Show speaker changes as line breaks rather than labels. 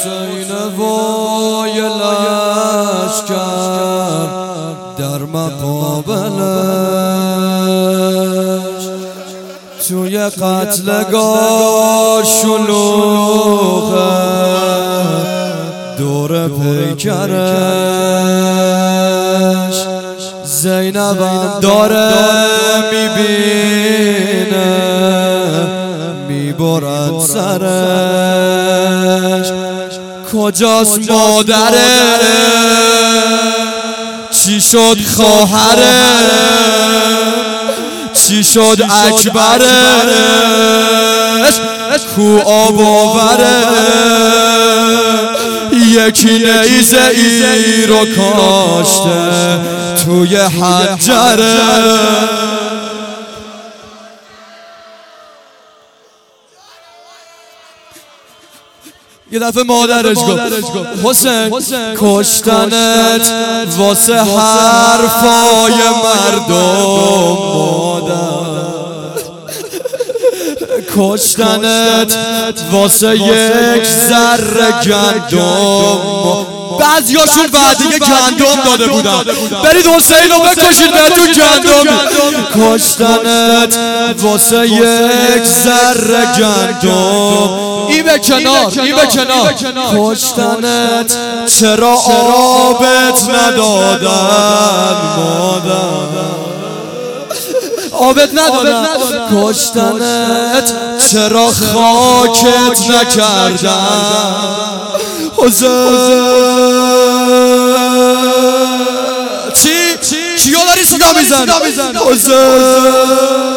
حسین وای لشکر در مقابلش توی قتلگاه شلوغه دور پیکرش زینبم داره میبینه میبرن سرش کجاست مادره چی شد خواهره چی شد اکبرش کو آب آوره یکی نیزه ای رو کاشته توی حنجره یه دفعه مادرش گفت حسین کشتنت واسه حرفای مردم مادر کشتنت واسه یک ذره گندم بعضیاشون وعده گندم داده بودن برید حسین رو بکشید بهتون گندم کشتنت واسه یک ذره گندم ای به کنار کشتنت چرا آبت ندادن مادر آبت ندادن کشتنت چرا خاکت نکردن چی؟ چیو داری صدا میزن؟